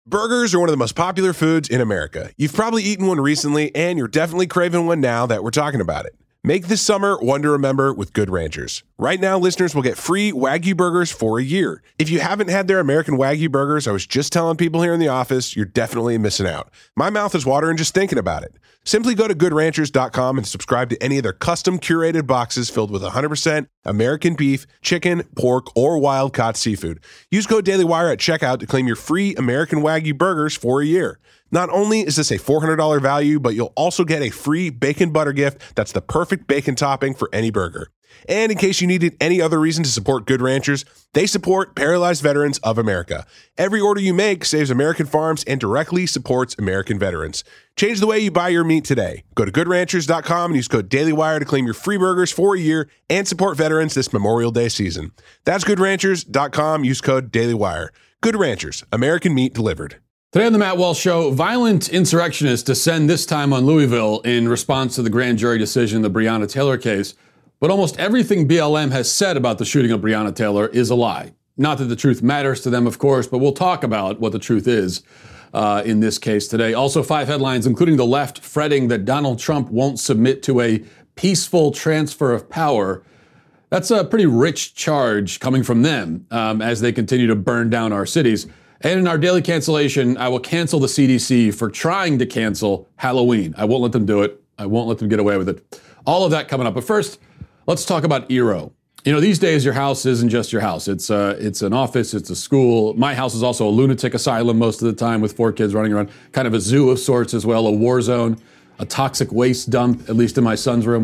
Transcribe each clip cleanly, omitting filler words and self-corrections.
Burgers are one of the most popular foods in America. You've probably eaten one recently, and you're definitely craving one now that we're talking about it. Make this summer one to remember with Good Ranchers. Right now, listeners will get free Wagyu burgers for a year. If you haven't had their American Wagyu burgers, I was just telling people here in the office, you're definitely missing out. My mouth is watering just thinking about it. Simply go to goodranchers.com and subscribe to any of their custom curated boxes filled with 100% American beef, chicken, pork, or wild-caught seafood. Use code DailyWire at checkout to claim your free American Wagyu burgers for a year. Not only is this a $400 value, but you'll also get a free bacon butter gift that's the perfect bacon topping for any burger. And in case you needed any other reason to support Good Ranchers, they support Paralyzed Veterans of America. Every order you make saves American farms and directly supports American veterans. Change the way you buy your meat today. Go to goodranchers.com and use code DailyWire to claim your free burgers for a year and support veterans this Memorial Day season. That's goodranchers.com. Use code DailyWire. Good Ranchers, American meat delivered. Today on the Matt Walsh Show, violent insurrectionists descend this time on Louisville in response to the grand jury decision in the Breonna Taylor case. But almost everything BLM has said about the shooting of Breonna Taylor is a lie. Not that the truth matters to them, of course, but we'll talk about what the truth is in this case today. Also, 5 headlines, including the left fretting that Donald Trump won't submit to a peaceful transfer of power. That's a pretty rich charge coming from them as they continue to burn down our cities. And in our daily cancellation, I will cancel the CDC for trying to cancel Halloween. I won't let them do it. I won't let them get away with it. All of that coming up. But first, let's talk about Eero. You know, these days, your house isn't just your house. It's an office. It's a school. My house is also a lunatic asylum most of the time with 4 kids running around. Kind of a zoo of sorts as well, a war zone, a toxic waste dump, at least in my son's room.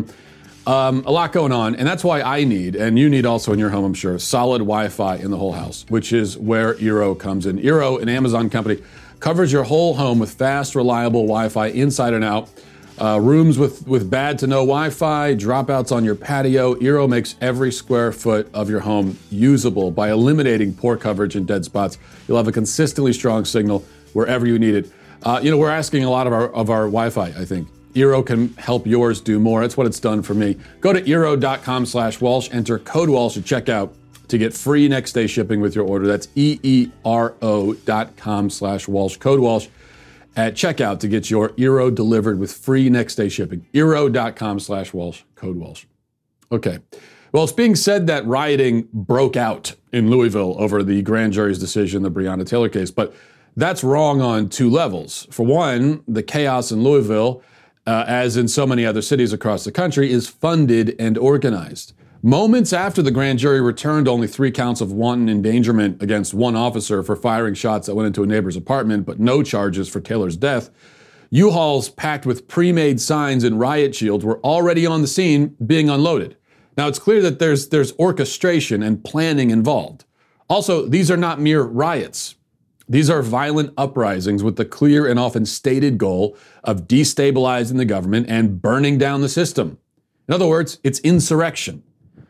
A lot going on, and that's why I need, and you need also in your home, I'm sure, solid Wi-Fi in the whole house, which is where Eero comes in. Eero, an Amazon company, covers your whole home with fast, reliable Wi-Fi inside and out. Rooms with bad to no Wi-Fi, dropouts on your patio. Eero makes every square foot of your home usable by eliminating poor coverage and dead spots. You'll have a consistently strong signal wherever you need it. We're asking a lot of our Wi-Fi, I think. Eero can help yours do more. That's what it's done for me. Go to Eero.com/Walsh, enter code Walsh at checkout to get free next day shipping with your order. That's EERO.com/Walsh, code Walsh at checkout to get your Eero delivered with free next day shipping. Eero.com/Walsh, code Walsh. Okay. Well, it's being said that rioting broke out in Louisville over the grand jury's decision in the Breonna Taylor case, but that's wrong on 2 levels. For one, the chaos in Louisville, as in so many other cities across the country, is funded and organized. Moments after the grand jury returned only 3 counts of wanton endangerment against one officer for firing shots that went into a neighbor's apartment, but no charges for Taylor's death, U-Hauls packed with pre-made signs and riot shields were already on the scene being unloaded. Now, it's clear that there's orchestration and planning involved. Also, these are not mere riots. These are violent uprisings with the clear and often stated goal of destabilizing the government and burning down the system. In other words, it's insurrection.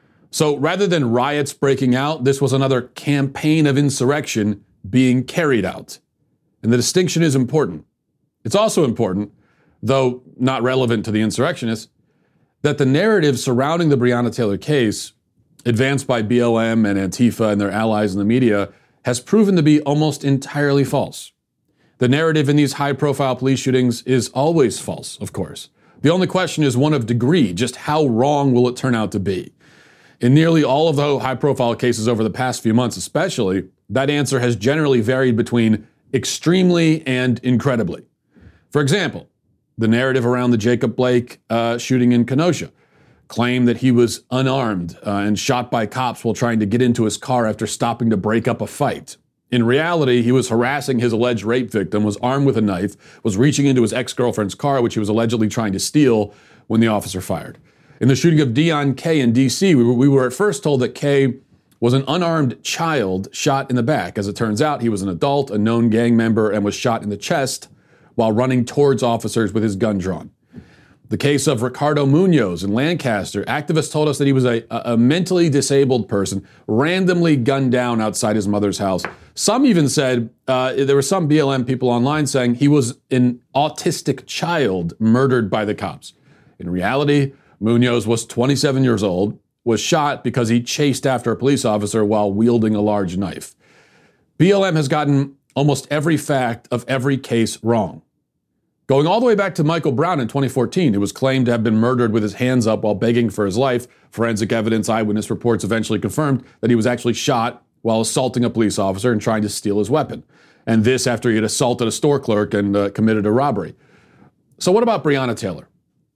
So rather than riots breaking out, this was another campaign of insurrection being carried out. And the distinction is important. It's also important, though not relevant to the insurrectionists, that the narrative surrounding the Breonna Taylor case, advanced by BLM and Antifa and their allies in the media, has proven to be almost entirely false. The narrative in these high-profile police shootings is always false, of course. The only question is one of degree. Just how wrong will it turn out to be? In nearly all of the high-profile cases over the past few months especially, that answer has generally varied between extremely and incredibly. For example, the narrative around the Jacob Blake shooting in Kenosha claimed that he was unarmed and shot by cops while trying to get into his car after stopping to break up a fight. In reality, he was harassing his alleged rape victim, was armed with a knife, was reaching into his ex-girlfriend's car, which he was allegedly trying to steal when the officer fired. In the shooting of Deon Kay in D.C., we were at first told that Kay was an unarmed child shot in the back. As it turns out, he was an adult, a known gang member, and was shot in the chest while running towards officers with his gun drawn. The case of Ricardo Munoz in Lancaster, activists told us that he was a mentally disabled person randomly gunned down outside his mother's house. Some even said, there were some BLM people online saying he was an autistic child murdered by the cops. In reality, Munoz was 27 years old, was shot because he chased after a police officer while wielding a large knife. BLM has gotten almost every fact of every case wrong. Going all the way back to Michael Brown in 2014, who was claimed to have been murdered with his hands up while begging for his life. Forensic evidence, eyewitness reports eventually confirmed that he was actually shot while assaulting a police officer and trying to steal his weapon. And this after he had assaulted a store clerk and committed a robbery. So what about Breonna Taylor?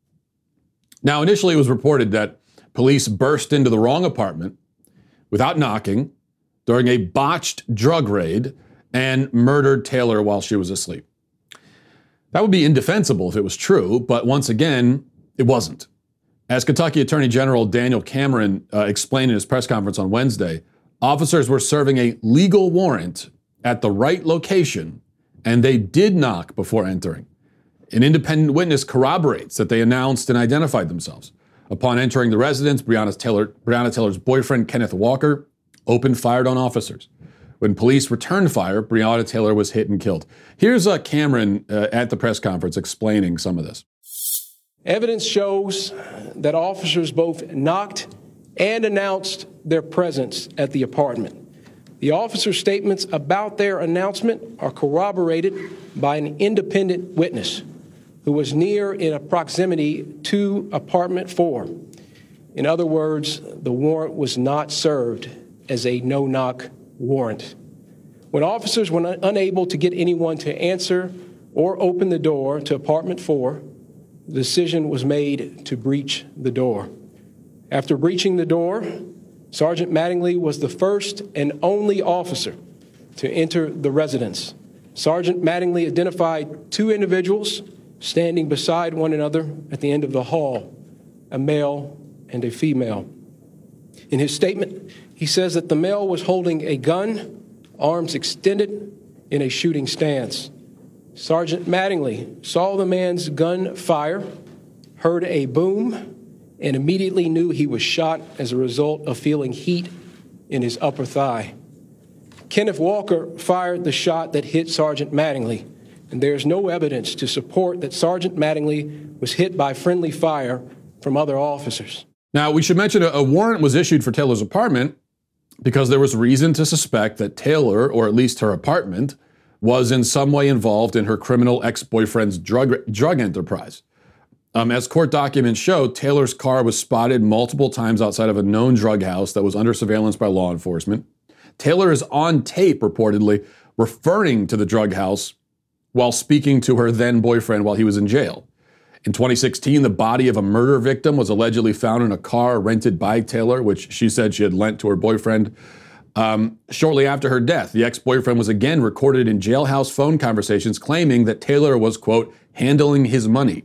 Now, initially it was reported that police burst into the wrong apartment without knocking during a botched drug raid and murdered Taylor while she was asleep. That would be indefensible if it was true, but once again, it wasn't. As Kentucky Attorney General Daniel Cameron explained in his press conference on Wednesday, officers were serving a legal warrant at the right location, and they did knock before entering. An independent witness corroborates that they announced and identified themselves. Upon entering the residence, Breonna Taylor's boyfriend, Kenneth Walker, opened fire on officers. When police returned fire, Breonna Taylor was hit and killed. Here's Cameron at the press conference explaining some of this. Evidence shows that officers both knocked and announced their presence at the apartment. The officers' statements about their announcement are corroborated by an independent witness who was near in a proximity to apartment 4. In other words, the warrant was not served as a no-knock warrant. When officers were unable to get anyone to answer or open the door to apartment 4, the decision was made to breach the door. After breaching the door, Sergeant Mattingly was the first and only officer to enter the residence. Sergeant Mattingly identified 2 individuals standing beside one another at the end of the hall, a male and a female. In his statement, he says that the male was holding a gun, arms extended, in a shooting stance. Sergeant Mattingly saw the man's gun fire, heard a boom, and immediately knew he was shot as a result of feeling heat in his upper thigh. Kenneth Walker fired the shot that hit Sergeant Mattingly, and there is no evidence to support that Sergeant Mattingly was hit by friendly fire from other officers. Now, we should mention a warrant was issued for Taylor's apartment because there was reason to suspect that Taylor, or at least her apartment, was in some way involved in her criminal ex-boyfriend's drug enterprise. As court documents show, Taylor's car was spotted multiple times outside of a known drug house that was under surveillance by law enforcement. Taylor is on tape, reportedly, referring to the drug house while speaking to her then-boyfriend while he was in jail. In 2016, the body of a murder victim was allegedly found in a car rented by Taylor, which she said she had lent to her boyfriend. Shortly after her death, the ex-boyfriend was again recorded in jailhouse phone conversations claiming that Taylor was, quote, handling his money.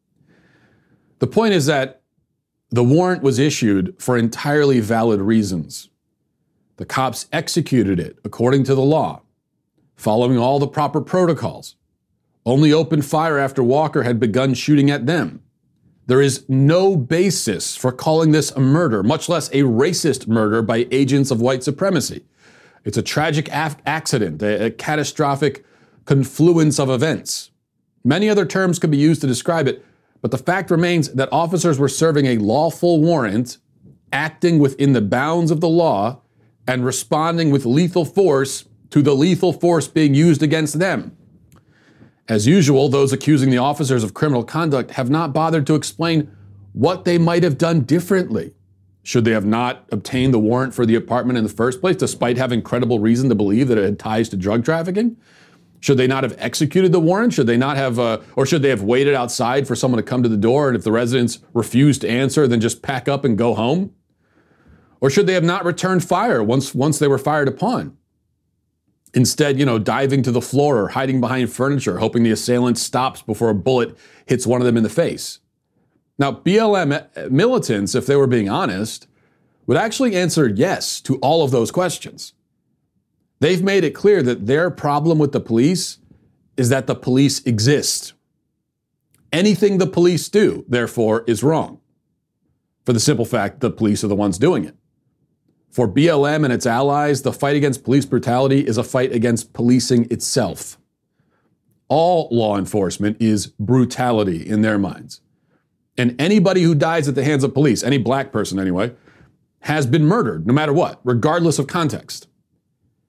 The point is that the warrant was issued for entirely valid reasons. The cops executed it according to the law, following all the proper protocols. Only opened fire after Walker had begun shooting at them. There is no basis for calling this a murder, much less a racist murder by agents of white supremacy. It's a tragic accident, a catastrophic confluence of events. Many other terms could be used to describe it, but the fact remains that officers were serving a lawful warrant, acting within the bounds of the law, and responding with lethal force to the lethal force being used against them. As usual, those accusing the officers of criminal conduct have not bothered to explain what they might have done differently. Should they have not obtained the warrant for the apartment in the first place, despite having credible reason to believe that it had ties to drug trafficking? Should they not have executed the warrant? Should they not have, or should they have waited outside for someone to come to the door, and if the residents refused to answer, then just pack up and go home? Or should they have not returned fire once they were fired upon? Instead, diving to the floor or hiding behind furniture, hoping the assailant stops before a bullet hits one of them in the face. Now, BLM militants, if they were being honest, would actually answer yes to all of those questions. They've made it clear that their problem with the police is that the police exist. Anything the police do, therefore, is wrong, for the simple fact the police are the ones doing it. For BLM and its allies, the fight against police brutality is a fight against policing itself. All law enforcement is brutality in their minds. And anybody who dies at the hands of police, any black person anyway, has been murdered, no matter what, regardless of context.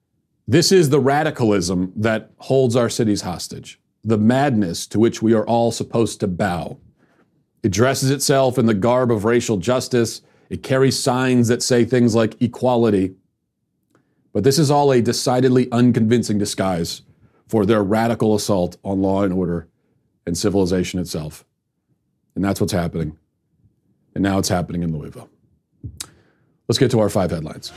This is the radicalism that holds our cities hostage, the madness to which we are all supposed to bow. It dresses itself in the garb of racial justice. It carries signs that say things like equality. But this is all a decidedly unconvincing disguise for their radical assault on law and order and civilization itself. And that's what's happening. And now it's happening in Louisville. Let's get to our 5 headlines.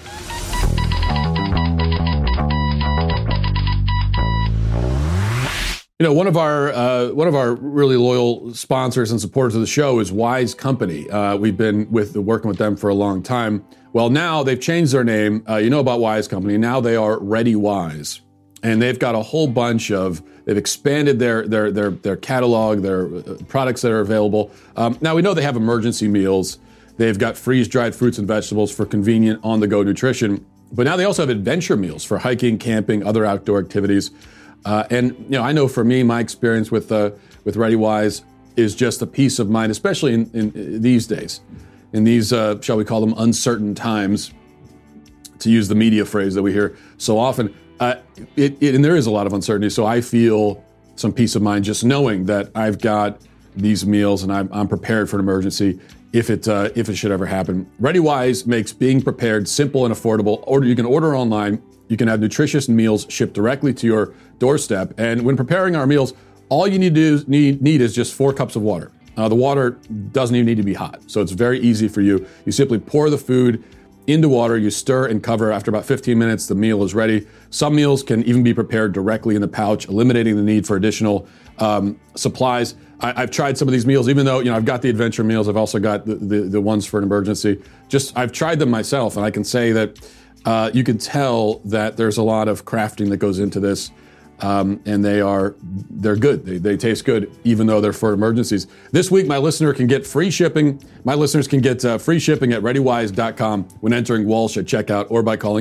You know, one of our really loyal sponsors and supporters of the show is Wise Company. We've been working with them for a long time. Well, now they've changed their name. You know about Wise Company. Now they are ReadyWise, and they've got a whole bunch of. They've expanded their catalog, their products that are available. Now we know they have emergency meals. They've got freeze-dried fruits and vegetables for convenient on-the-go nutrition. But now they also have adventure meals for hiking, camping, other outdoor activities. And you know, I know for me, my experience with ReadyWise is just a peace of mind, especially in these days, in these shall we call them uncertain times, to use the media phrase that we hear so often. And there is a lot of uncertainty, so I feel some peace of mind just knowing that I've got these meals and I'm prepared for an emergency if it should ever happen. ReadyWise makes being prepared simple and affordable. You can order online. You can have nutritious meals shipped directly to your doorstep. And when preparing our meals, all you need is just 4 cups of water. The water doesn't even need to be hot, so it's very easy for you. You simply pour the food into water, you stir and cover. After about 15 minutes, the meal is ready. Some meals can even be prepared directly in the pouch, eliminating the need for additional supplies. I've tried some of these meals, even though I've got the adventure meals. I've also got the ones for an emergency. I've tried them myself, and I can say that you can tell that there's a lot of crafting that goes into this, and they're good. They taste good, even though they're for emergencies. This week, my listener can get free shipping. My listeners can get free shipping at ReadyWise.com when entering Walsh at checkout or by calling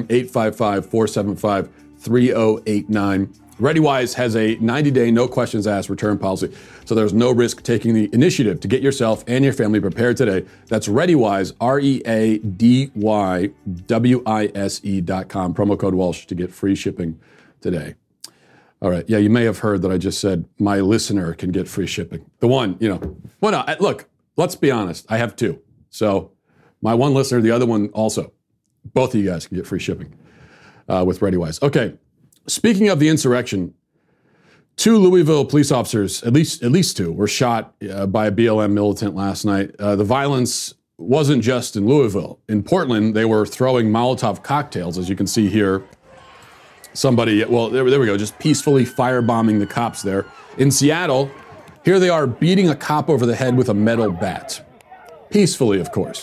855-475-3089. ReadyWise has a 90-day, no questions asked return policy, so there's no risk taking the initiative to get yourself and your family prepared today. That's ReadyWise, ReadyWise.com, promo code Walsh to get free shipping today. All right, yeah, you may have heard that I just said my listener can get free shipping. The one, look, let's be honest, I have 2. So my one listener, the other one also. Both of you guys can get free shipping with ReadyWise. Okay. Speaking of the insurrection, 2 Louisville police officers, at least 2, were shot by a BLM militant last night. The violence wasn't just in Louisville. In Portland, they were throwing Molotov cocktails, as you can see here. Somebody, there we go, just peacefully firebombing the cops there. In Seattle, here they are beating a cop over the head with a metal bat. Peacefully, of course.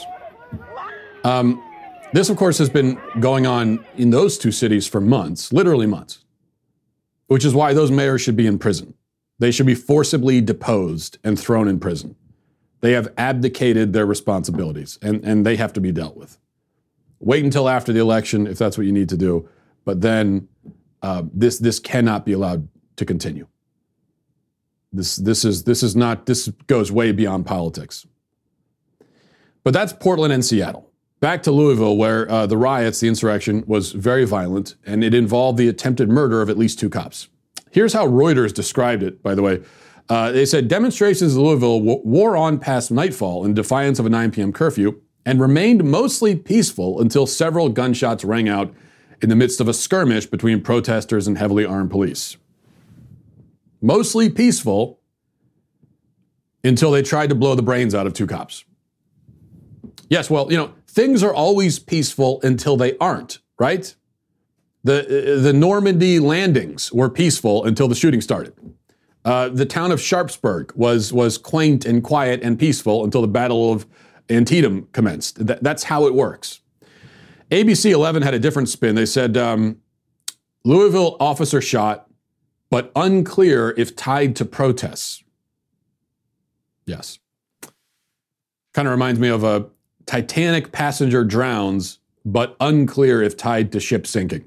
This, of course, has been going on in those 2 cities for months, literally months, which is why those mayors should be in prison. They should be forcibly deposed and thrown in prison. They have abdicated their responsibilities, and they have to be dealt with. Wait until after the election if that's what you need to do, but then this cannot be allowed to continue. This goes way beyond politics. But that's Portland and Seattle. Back to Louisville, where the riots, the insurrection, was very violent, and it involved the attempted murder of at least 2 cops. Here's how Reuters described it, by the way. They said demonstrations in Louisville wore on past nightfall in defiance of a 9 p.m. curfew and remained mostly peaceful until several gunshots rang out in the midst of a skirmish between protesters and heavily armed police. Mostly peaceful until they tried to blow the brains out of 2 cops. Yes, well, things are always peaceful until they aren't, right? The Normandy landings were peaceful until the shooting started. The town of Sharpsburg was quaint and quiet and peaceful until the Battle of Antietam commenced. That's how it works. ABC 11 had a different spin. They said, Louisville officer shot, but unclear if tied to protests. Yes. Kind of reminds me of a Titanic passenger drowns, but unclear if tied to ship sinking.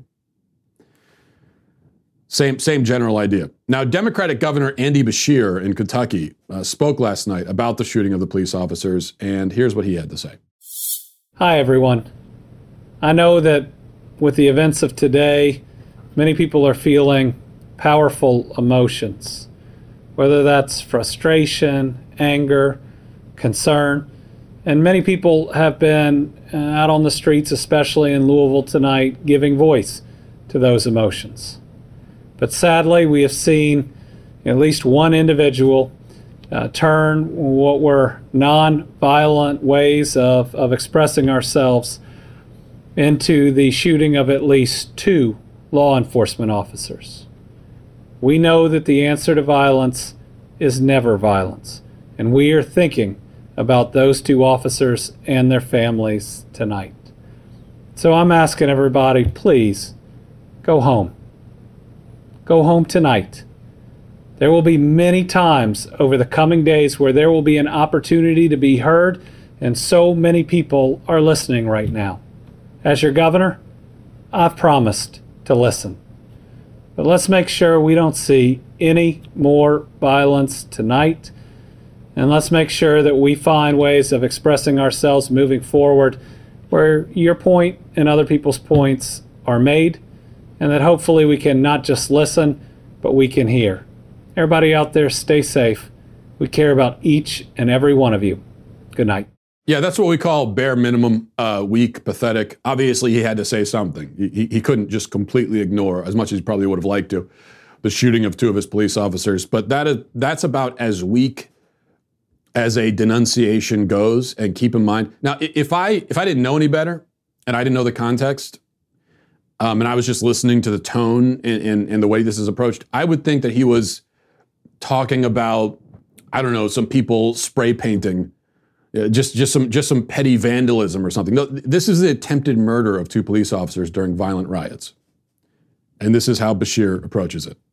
Same general idea. Now, Democratic Governor Andy Beshear in Kentucky spoke last night about the shooting of the police officers, and here's what he had to say. Hi, everyone. I know that with the events of today, Many people are feeling powerful emotions, whether that's frustration, anger, concern. And many people have been out on the streets, especially in Louisville tonight, giving voice to those emotions. But sadly, we have seen at least one individual turn what were non-violent ways of expressing ourselves into the shooting of at least 2 law enforcement officers. We know that the answer to violence is never violence, and we are thinking about those 2 officers and their families tonight. So I'm asking everybody, please, go home. Go home tonight. There will be many times over the coming days where there will be an opportunity to be heard, and so many people are listening right now. As your governor, I've promised to listen. But let's make sure we don't see any more violence tonight, and let's make sure that we find ways of expressing ourselves moving forward where your point and other people's points are made, and that hopefully we can not just listen, but we can hear. Everybody out there, stay safe. We care about each and every one of you. Good night. Yeah, that's what we call bare minimum, weak, pathetic. Obviously, he had to say something. He couldn't just completely ignore, as much as he probably would have liked to, the shooting of 2 of his police officers. But that's about as weak as a denunciation goes. And keep in mind, now, if I didn't know any better, and I didn't know the context, and I was just listening to the tone and the way this is approached, I would think that he was talking about, I don't know, some people spray painting, just some petty vandalism or something. No, this is the attempted murder of 2 police officers during violent riots. And this is how Beshear approaches it.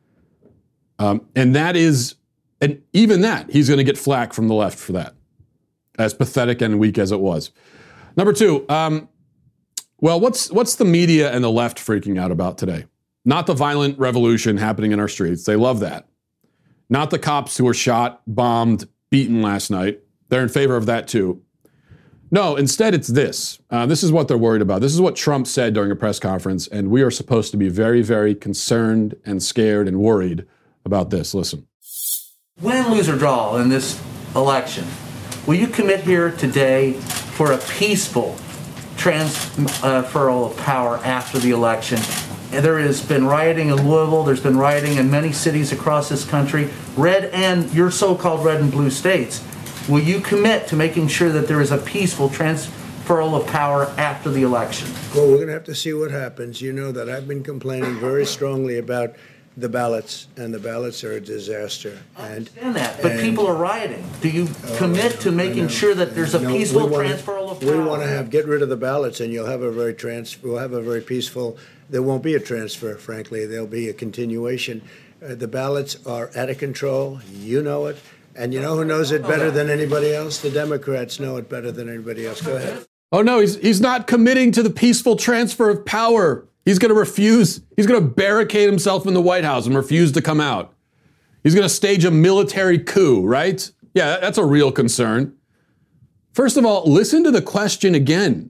And even that, he's going to get flack from the left for that, as pathetic and weak as it was. Number 2, well, what's the media and the left freaking out about today? Not the violent revolution happening in our streets. They love that. Not the cops who were shot, bombed, beaten last night. They're in favor of that too. No, instead it's this. This is what they're worried about. This is what Trump said during a press conference, and we are supposed to be very, very concerned and scared and worried about this. Listen. Win, lose, or draw in this election, will you commit here today for a peaceful transferal of power after the election? There has been rioting in Louisville. There's been rioting in many cities across this country, red and your so-called red and blue states. Will you commit to making sure that there is a peaceful transferal of power after the election? Well, we're going to have to see what happens. You know that I've been complaining very strongly about the ballots, and the ballots are a disaster. I understand that, but people are rioting. Do you commit to making sure that there's a peaceful transferal of power? We want to get rid of the ballots, and we'll have a very peaceful. There won't be a transfer, frankly. There'll be a continuation. The ballots are out of control. You know it. And you know who knows it better than anybody else? The Democrats know it better than anybody else. Go ahead. Oh, no, he's not committing to the peaceful transfer of power. He's going to refuse. He's going to barricade himself in the White House and refuse to come out. He's going to stage a military coup, right? Yeah, that's a real concern. First of all, listen to the question again.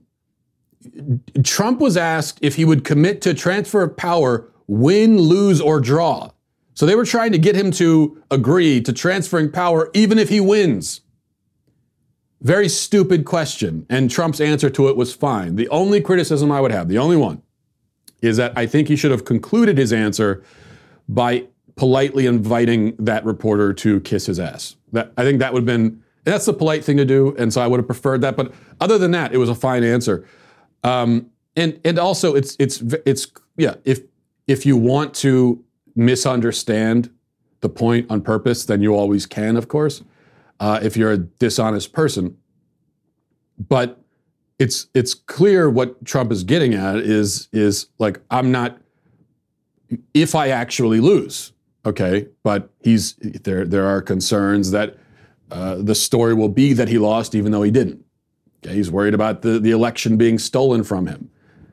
Trump was asked if he would commit to transfer of power, win, lose, or draw. So they were trying to get him to agree to transferring power even if he wins. Very stupid question, and Trump's answer to it was fine. The only criticism I would have, the only one, is that I think he should have concluded his answer by politely inviting that reporter to kiss his ass. I think that would have been, that's the polite thing to do, and so I would have preferred that. But other than that, it was a fine answer. And also, it's if you want to misunderstand the point on purpose, then you always can, of course, if you're a dishonest person. But it's clear what Trump is getting at is like, I'm not, if I actually lose, okay, but there are concerns that the story will be that he lost even though he didn't. Okay, he's worried about the election being stolen from him.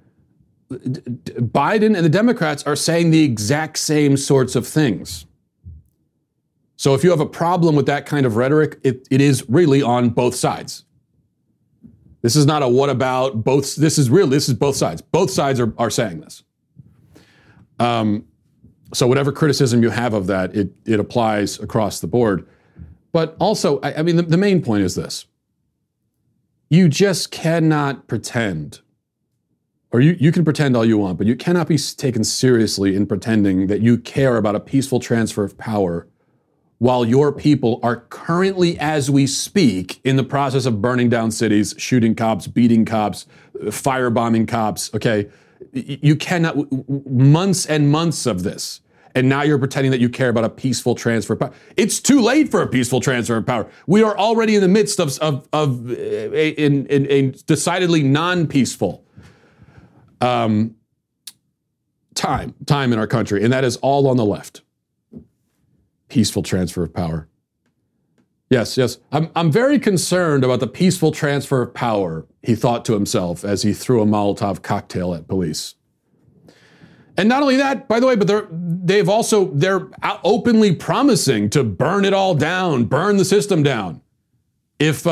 Biden and the Democrats are saying the exact same sorts of things. So if you have a problem with that kind of rhetoric, it is really on both sides. This is not a what about both. This is both sides. Both sides are saying this. So whatever criticism you have of that, it applies across the board. But also, I mean, the main point is this. You just cannot pretend, or you can pretend all you want, but you cannot be taken seriously in pretending that you care about a peaceful transfer of power while your people are currently, as we speak, in the process of burning down cities, shooting cops, beating cops, firebombing cops, okay? You cannot, months and months of this. And now you're pretending that you care about a peaceful transfer of power. It's too late for a peaceful transfer of power. We are already in the midst of a decidedly non-peaceful time in our country. And that is all on the left. Peaceful transfer of power. Yes. I'm very concerned about the peaceful transfer of power, he thought to himself as he threw a Molotov cocktail at police. And not only that, by the way, but they're openly promising to burn it all down, burn the system down, if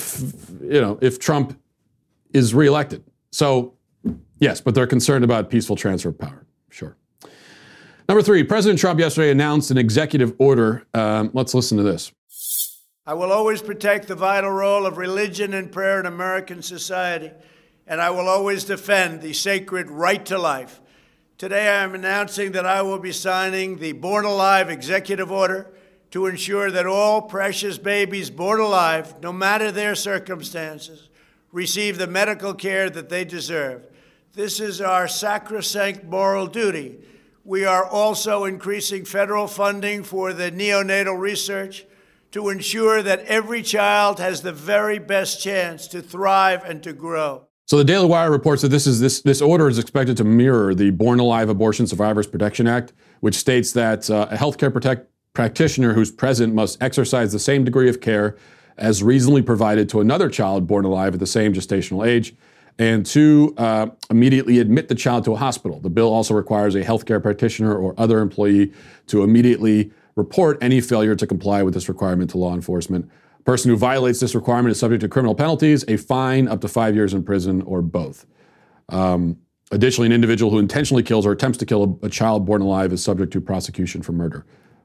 Trump is reelected. So yes, but they're concerned about peaceful transfer of power. Sure. Number 3, President Trump yesterday announced an executive order. Let's listen to this. I will always protect the vital role of religion and prayer in American society, and I will always defend the sacred right to life. Today I am announcing that I will be signing the Born Alive executive order to ensure that all precious babies born alive, no matter their circumstances, receive the medical care that they deserve. This is our sacrosanct moral duty. We are also increasing federal funding for the neonatal research to ensure that every child has the very best chance to thrive and to grow. So the Daily Wire reports that this order is expected to mirror the Born Alive Abortion Survivors Protection Act, which states that a healthcare practitioner who's present must exercise the same degree of care as reasonably provided to another child born alive at the same gestational age, and to immediately admit the child to a hospital. The bill also requires a healthcare practitioner or other employee to immediately report any failure to comply with this requirement to law enforcement. A person who violates this requirement is subject to criminal penalties, a fine, up to 5 years in prison, or both. Additionally, an individual who intentionally kills or attempts to kill a child born alive is subject to prosecution for murder.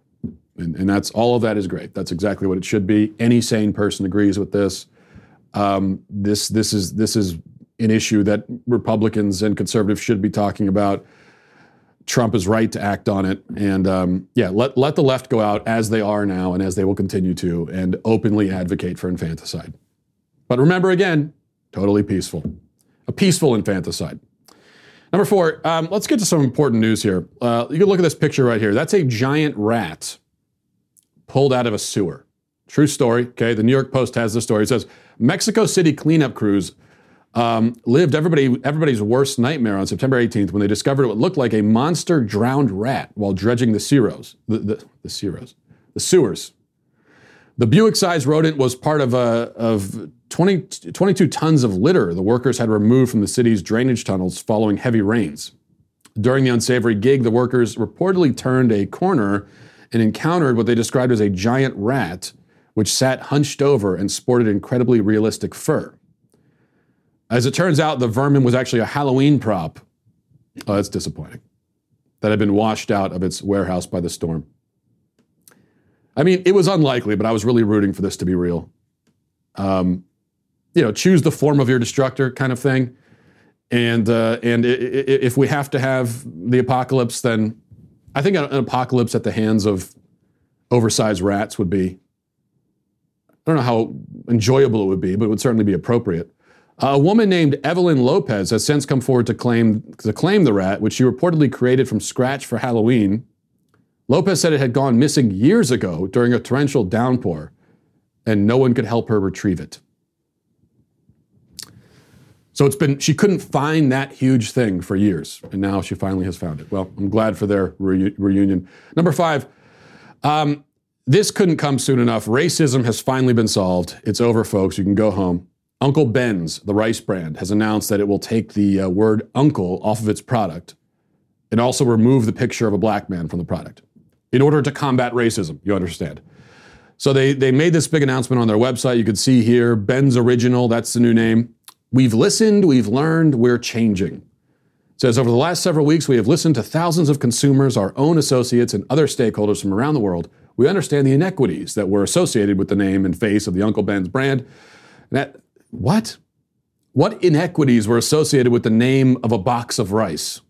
And that's all of that is great. That's exactly what it should be. Any sane person agrees with this. This is an issue that Republicans and conservatives should be talking about. Trump is right to act on it. And let the left go out as they are now and as they will continue to, and openly advocate for infanticide. But remember, again, totally peaceful. A peaceful infanticide. Number 4, let's get to some important news here. You can look at this picture right here. That's a giant rat pulled out of a sewer. True story, okay? The New York Post has this story. It says, Mexico City cleanup crews lived everybody's worst nightmare on September 18th when they discovered what looked like a monster drowned rat while dredging the sewers. The Buick-sized rodent was part of 22 tons of litter the workers had removed from the city's drainage tunnels following heavy rains. During the unsavory gig, the workers reportedly turned a corner and encountered what they described as a giant rat, which sat hunched over and sported incredibly realistic fur. As it turns out, the vermin was actually a Halloween prop. Oh, that's disappointing. That had been washed out of its warehouse by the storm. I mean, it was unlikely, but I was really rooting for this to be real. Choose the form of your destructor kind of thing. And if we have to have the apocalypse, then I think an apocalypse at the hands of oversized rats would be, I don't know how enjoyable it would be, but it would certainly be appropriate. A woman named Evelyn Lopez has since come forward to claim the rat, which she reportedly created from scratch for Halloween. Lopez said it had gone missing years ago during a torrential downpour, and no one could help her retrieve it. So she couldn't find that huge thing for years, and now she finally has found it. Well, I'm glad for their reunion. Number 5, this couldn't come soon enough. Racism has finally been solved. It's over, folks. You can go home. Uncle Ben's, the rice brand, has announced that it will take the word uncle off of its product and also remove the picture of a black man from the product in order to combat racism, you understand. So they made this big announcement on their website. You can see here, Ben's Original, that's the new name. We've listened, we've learned, we're changing. says, over the last several weeks, we have listened to thousands of consumers, our own associates, and other stakeholders from around the world. We understand the inequities that were associated with the name and face of the Uncle Ben's brand. What? What inequities were associated with the name of a box of rice?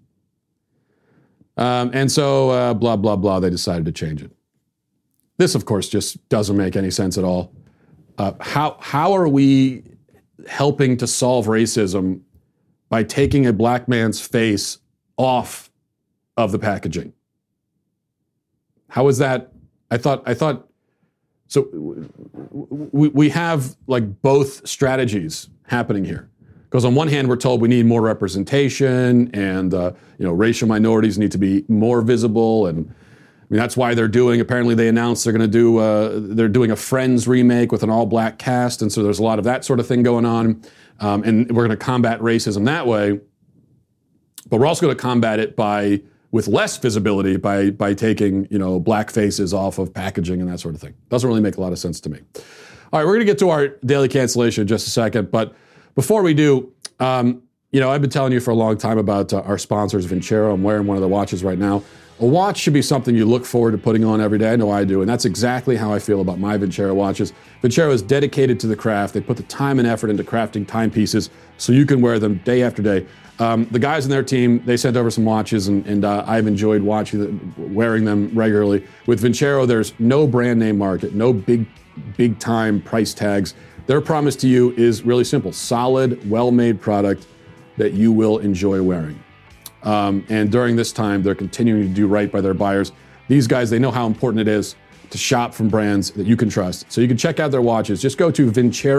And so, blah, blah, blah, they decided to change it. This, of course, just doesn't make any sense at all. How are we helping to solve racism by taking a black man's face off of the packaging? How is that? I thought, so we have like both strategies happening here. Because on one hand, we're told we need more representation and, racial minorities need to be more visible. And I mean, that's why apparently they announced they're doing a Friends remake with an all-black cast. And so there's a lot of that sort of thing going on. And we're going to combat racism that way. But we're also going to combat it with less visibility by taking, black faces off of packaging and that sort of thing. Doesn't really make a lot of sense to me. All right, we're going to get to our daily cancellation in just a second. But before we do, I've been telling you for a long time about our sponsors, Vincero. I'm wearing one of the watches right now. A watch should be something you look forward to putting on every day. I know I do, and that's exactly how I feel about my Vincero watches. Vincero is dedicated to the craft. They put the time and effort into crafting timepieces so you can wear them day after day. The guys in their team, they sent over some watches, and I've enjoyed wearing them regularly. With Vincero, there's no brand name market, no big time price tags. Their promise to you is really simple: solid, well-made product that you will enjoy wearing. And during this time, they're continuing to do right by their buyers. These guys, they know how important it is to shop from brands that you can trust. So you can check out their watches. Just go to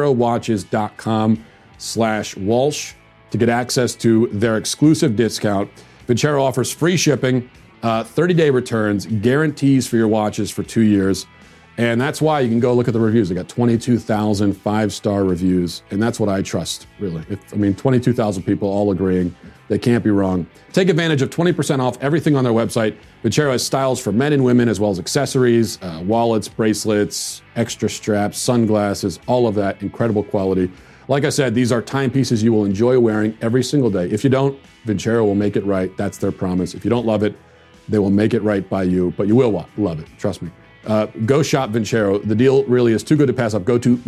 vincerowatches.com/Walsh to get access to their exclusive discount. Vincero offers free shipping, 30-day returns, guarantees for your watches for 2 years. And that's why you can go look at the reviews. They got 22,000 5-star reviews, and that's what I trust, really. 22,000 people all agreeing. They can't be wrong. Take advantage of 20% off everything on their website. Vincero has styles for men and women, as well as accessories, wallets, bracelets, extra straps, sunglasses, all of that. Incredible quality. Like I said, these are timepieces you will enjoy wearing every single day. If you don't, Vincero will make it right. That's their promise. If you don't love it, they will make it right by you, but you will love it. Trust me. Go shop Vincero. The deal really is too good to pass up. Go to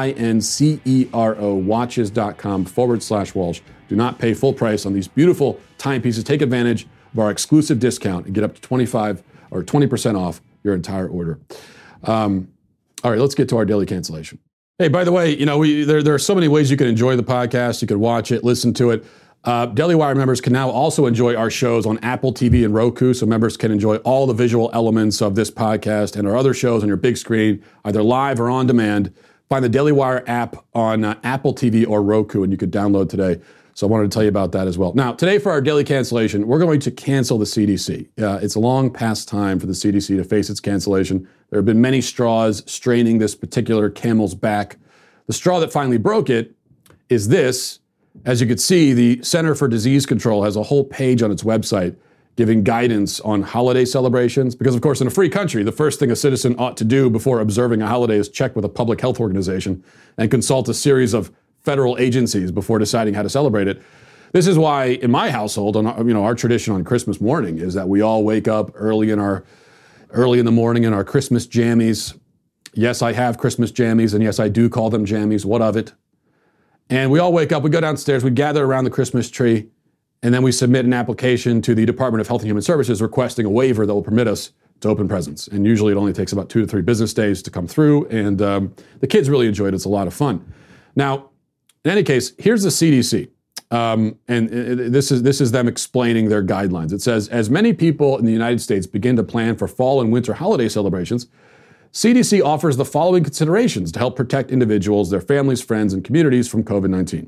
vincerowatches.com/Walsh. Do not pay full price on these beautiful timepieces. Take advantage of our exclusive discount and get up to 25 or 20% off your entire order. All right, let's get to our daily cancellation. Hey, by the way, there are so many ways you can enjoy the podcast. You can watch it, listen to it. Daily Wire members can now also enjoy our shows on Apple TV and Roku, so members can enjoy all the visual elements of this podcast and our other shows on your big screen, either live or on demand. Find the Daily Wire app on Apple TV or Roku, and you could download today. So I wanted to tell you about that as well. Now, today for our daily cancellation, we're going to cancel the CDC. It's a long past time for the CDC to face its cancellation. There have been many straws straining this particular camel's back. The straw that finally broke it is this. As you can see, the Center for Disease Control has a whole page on its website giving guidance on holiday celebrations. Because, of course, in a free country, the first thing a citizen ought to do before observing a holiday is check with a public health organization and consult a series of federal agencies before deciding how to celebrate it. This is why, in my household, our tradition on Christmas morning is that we all wake up early in the morning in our Christmas jammies. Yes, I have Christmas jammies, and yes, I do call them jammies. What of it? And we all wake up, we go downstairs, we gather around the Christmas tree, and then we submit an application to the Department of Health and Human Services requesting a waiver that will permit us to open presents. And usually it only takes about 2 to 3 business days to come through, and the kids really enjoy it. It's a lot of fun. Now, in any case, here's the CDC. And this is them explaining their guidelines. It says, as many people in the United States begin to plan for fall and winter holiday celebrations, CDC offers the following considerations to help protect individuals, their families, friends, and communities from COVID-19.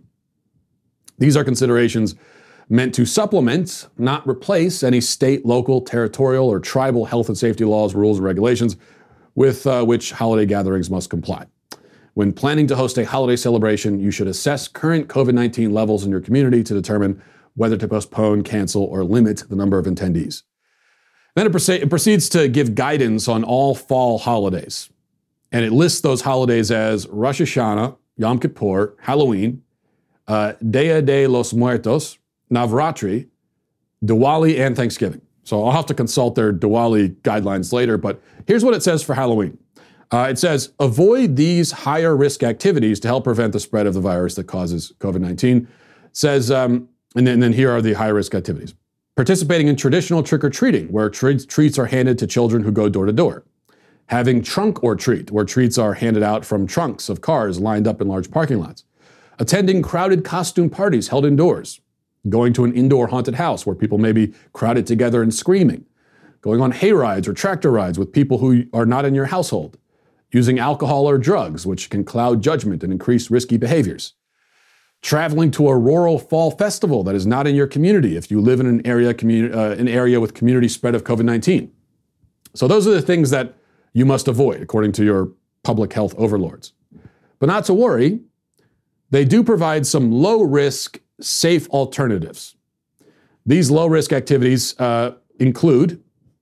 These are considerations meant to supplement, not replace, any state, local, territorial, or tribal health and safety laws, rules, and regulations with which holiday gatherings must comply. When planning to host a holiday celebration, you should assess current COVID-19 levels in your community to determine whether to postpone, cancel, or limit the number of attendees. Then it proceeds to give guidance on all fall holidays. And it lists those holidays as Rosh Hashanah, Yom Kippur, Halloween, Dia de los Muertos, Navratri, Diwali and Thanksgiving. So I'll have to consult their Diwali guidelines later, but here's what it says for Halloween. It says, avoid these higher risk activities to help prevent the spread of the virus that causes COVID-19. Says, and then here are the high risk activities. Participating in traditional trick-or-treating, where treats are handed to children who go door to door. Having trunk or treat, where treats are handed out from trunks of cars lined up in large parking lots. Attending crowded costume parties held indoors. Going to an indoor haunted house where people may be crowded together and screaming. Going on hay rides or tractor rides with people who are not in your household. Using alcohol or drugs, which can cloud judgment and increase risky behaviors. Traveling to a rural fall festival that is not in your community if you live in an area with community spread of COVID-19. So those are the things that you must avoid, according to your public health overlords. But not to worry, they do provide some low-risk, safe alternatives. These low-risk activities include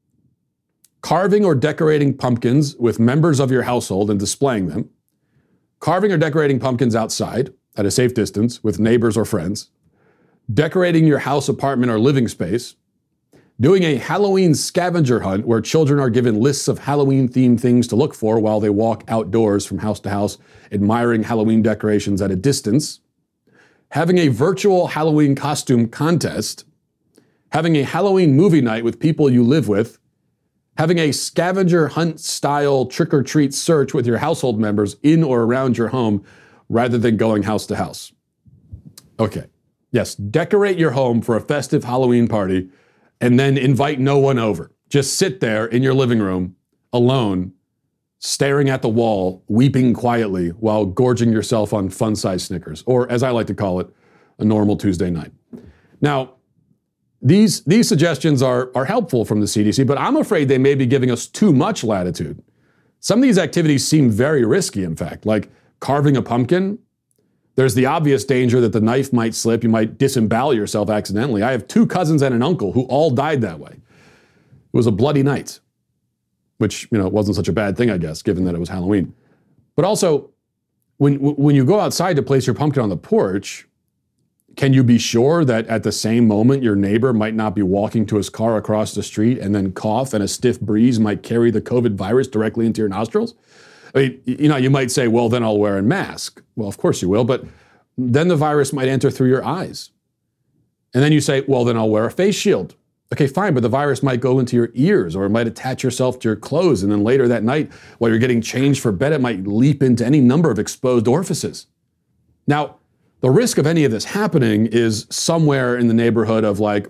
carving or decorating pumpkins with members of your household and displaying them, carving or decorating pumpkins outside at a safe distance with neighbors or friends, decorating your house, apartment, or living space, doing a Halloween scavenger hunt where children are given lists of Halloween-themed things to look for while they walk outdoors from house to house, admiring Halloween decorations at a distance, having a virtual Halloween costume contest, having a Halloween movie night with people you live with, having a scavenger hunt-style trick-or-treat search with your household members in or around your home rather than going house to house. Okay, yes, decorate your home for a festive Halloween party and then invite no one over. Just sit there in your living room, alone, staring at the wall, weeping quietly while gorging yourself on fun-sized Snickers, or as I like to call it, a normal Tuesday night. Now, these suggestions are helpful from the CDC, but I'm afraid they may be giving us too much latitude. Some of these activities seem very risky, in fact, like carving a pumpkin. There's the obvious danger that the knife might slip. You might disembowel yourself accidentally. I have 2 cousins and an uncle who all died that way. It was a bloody night, which, wasn't such a bad thing, I guess, given that it was Halloween. But also, when you go outside to place your pumpkin on the porch, can you be sure that at the same moment your neighbor might not be walking to his car across the street and then cough and a stiff breeze might carry the COVID virus directly into your nostrils? I mean, you might say, well, then I'll wear a mask. Well, of course you will, but then the virus might enter through your eyes. And then you say, well, then I'll wear a face shield. Okay, fine, but the virus might go into your ears or it might attach yourself to your clothes. And then later that night, while you're getting changed for bed, it might leap into any number of exposed orifices. Now, the risk of any of this happening is somewhere in the neighborhood of like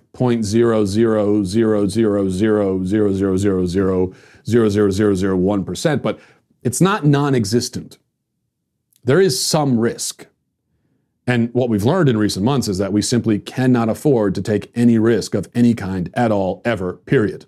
0.00000000000001%, but it's not non-existent. There is some risk. And what we've learned in recent months is that we simply cannot afford to take any risk of any kind at all, ever, period.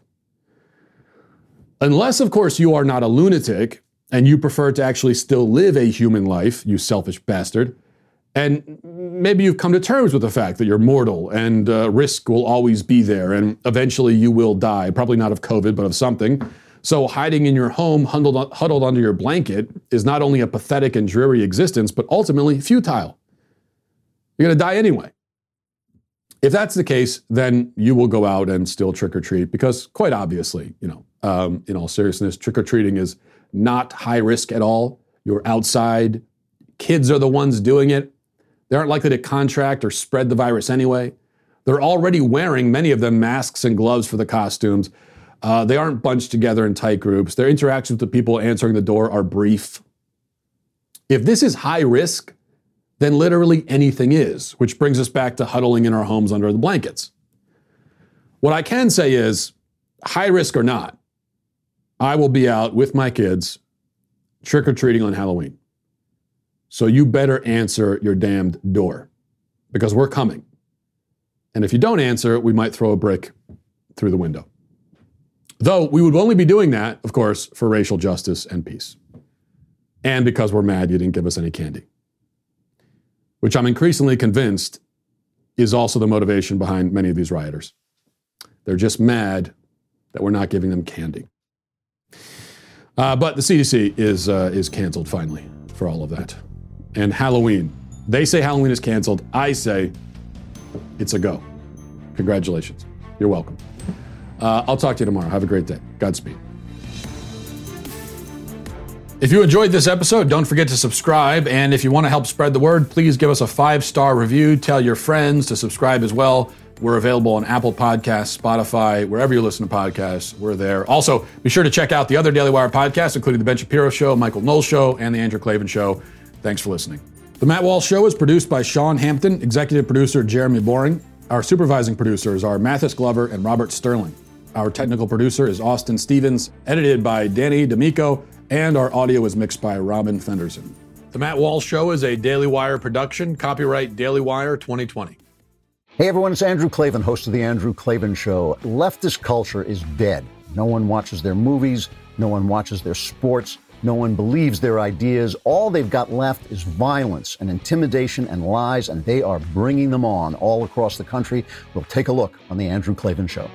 Unless, of course, you are not a lunatic and you prefer to actually still live a human life, you selfish bastard, and maybe you've come to terms with the fact that you're mortal and risk will always be there and eventually you will die, probably not of COVID, but of something. So hiding in your home, huddled under your blanket, is not only a pathetic and dreary existence, but ultimately futile. You're going to die anyway. If that's the case, then you will go out and still trick-or-treat because quite obviously, in all seriousness, trick-or-treating is not high risk at all. You're outside. Kids are the ones doing it. They aren't likely to contract or spread the virus anyway. They're already wearing, many of them, masks and gloves for the costumes. They aren't bunched together in tight groups. Their interactions with the people answering the door are brief. If this is high risk, then literally anything is, which brings us back to huddling in our homes under the blankets. What I can say is, high risk or not, I will be out with my kids trick-or-treating on Halloween. So you better answer your damned door, because we're coming. And if you don't answer, we might throw a brick through the window. Though we would only be doing that, of course, for racial justice and peace. And because we're mad you didn't give us any candy. Which I'm increasingly convinced is also the motivation behind many of these rioters. They're just mad that we're not giving them candy. But the CDC is canceled finally for all of that. And Halloween, they say Halloween is canceled. I say it's a go. Congratulations. You're welcome. I'll talk to you tomorrow. Have a great day. Godspeed. If you enjoyed this episode, don't forget to subscribe. And if you want to help spread the word, please give us a 5-star review. Tell your friends to subscribe as well. We're available on Apple Podcasts, Spotify, wherever you listen to podcasts, we're there. Also, be sure to check out the other Daily Wire podcasts, including The Ben Shapiro Show, Michael Knowles Show, and The Andrew Klavan Show. Thanks for listening. The Matt Walsh Show is produced by Sean Hampton, executive producer Jeremy Boring. Our supervising producers are Mathis Glover and Robert Sterling. Our technical producer is Austin Stevens, edited by Danny D'Amico, and our audio is mixed by Robin Fenderson. The Matt Walsh Show is a Daily Wire production, copyright Daily Wire 2020. Hey everyone, it's Andrew Klavan, host of The Andrew Klavan Show. Leftist culture is dead. No one watches their movies, no one watches their sports, no one believes their ideas. All they've got left is violence and intimidation and lies, and they are bringing them on all across the country. We'll take a look on The Andrew Klavan Show.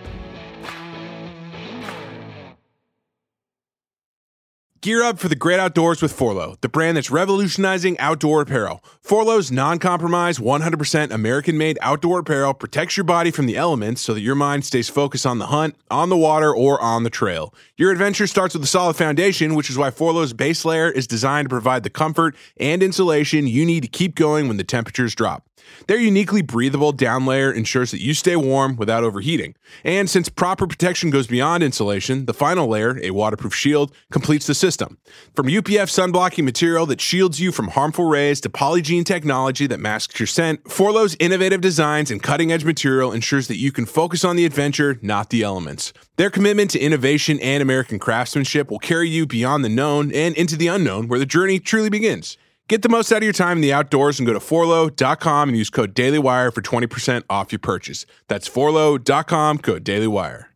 Gear up for the great outdoors with Forloh, the brand that's revolutionizing outdoor apparel. Forloh's non-compromise, 100% American-made outdoor apparel protects your body from the elements so that your mind stays focused on the hunt, on the water, or on the trail. Your adventure starts with a solid foundation, which is why Forloh's base layer is designed to provide the comfort and insulation you need to keep going when the temperatures drop. Their uniquely breathable down layer ensures that you stay warm without overheating. And since proper protection goes beyond insulation, the final layer, a waterproof shield, completes the system. From UPF sunblocking material that shields you from harmful rays to Polygene technology that masks your scent, Forloh's innovative designs and cutting-edge material ensures that you can focus on the adventure, not the elements. Their commitment to innovation and American craftsmanship will carry you beyond the known and into the unknown, where the journey truly begins. Get the most out of your time in the outdoors and go to forloh.com and use code DailyWire for 20% off your purchase. That's forloh.com, code DailyWire.